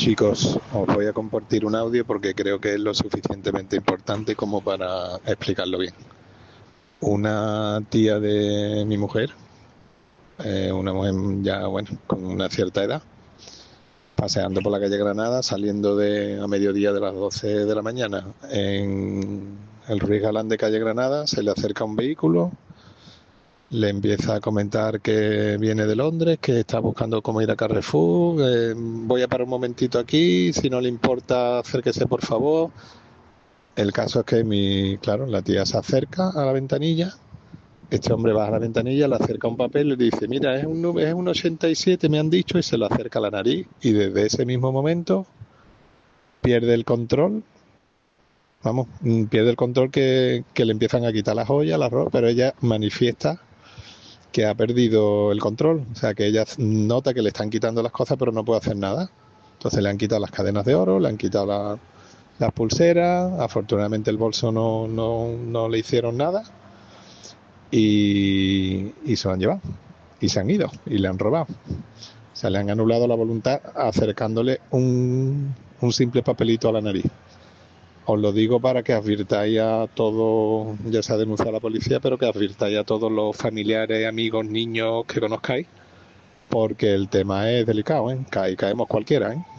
Chicos, os voy a compartir un audio porque creo que es lo suficientemente importante como para explicarlo bien. Una tía de mi mujer, una mujer ya, bueno, con una cierta edad, paseando por la calle Granada, saliendo a mediodía de las 12 de la mañana en el Ruiz Galán de calle Granada, se le acerca un vehículo, le empieza a comentar que viene de Londres, que está buscando cómo ir a Carrefour, voy a parar un momentito aquí, si no le importa acérquese por favor. El caso es que claro, la tía se acerca a la ventanilla, este hombre baja la ventanilla, le acerca un papel y le dice, mira, es un 87, me han dicho, y se lo acerca a la nariz, y desde ese mismo momento pierde el control, vamos, pierde el control que le empiezan a quitar las joyas, la ropa, pero ella manifiesta que ha perdido el control, o sea que ella nota que le están quitando las cosas pero no puede hacer nada. Entonces le han quitado las cadenas de oro, le han quitado las pulseras, afortunadamente el bolso no le hicieron nada y se lo han llevado y se han ido y le han robado. O sea, le han anulado la voluntad acercándole un simple papelito a la nariz. Os lo digo para que advirtáis a todos, ya se ha denunciado a la policía, pero que advirtáis a todos los familiares, amigos, niños que conozcáis, porque el tema es delicado, ¿eh? Caemos cualquiera, ¿eh?